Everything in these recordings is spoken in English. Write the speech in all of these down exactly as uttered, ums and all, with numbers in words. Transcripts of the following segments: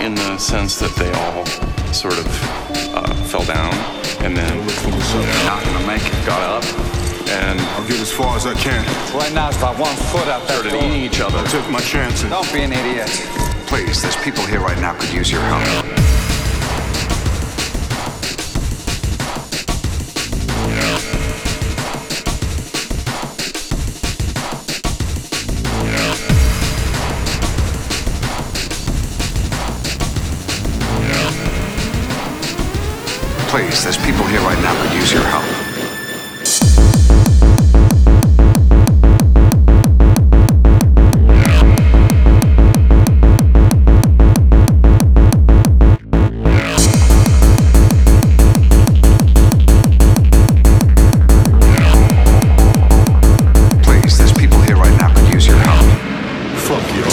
in the sense that they all sort of uh, fell down and then not gonna make it. got up and I'll get as far as I can. Right now, it's about one foot out that started door. eating each other. I'll take my chances. Don't be an idiot. Please, there's people here right now could use your help. Please, there's people here right now could use your help. Please, there's people here right now could use your help. Fuck you.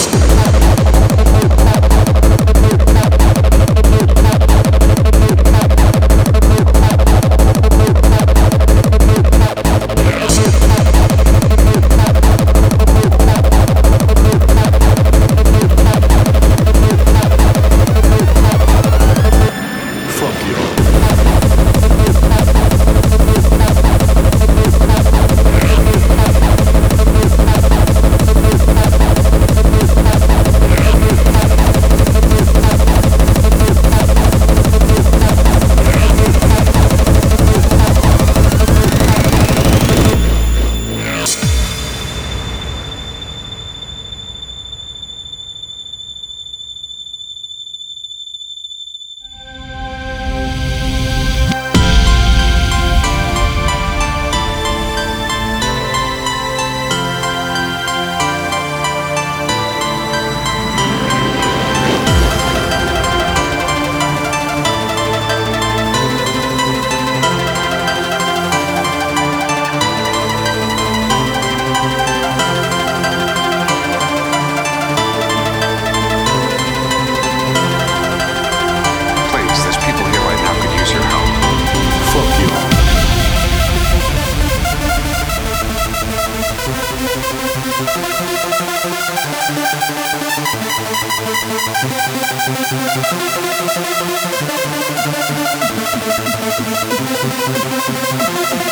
Please, there's people here right now could use your help. Fuck you. We'll be right back.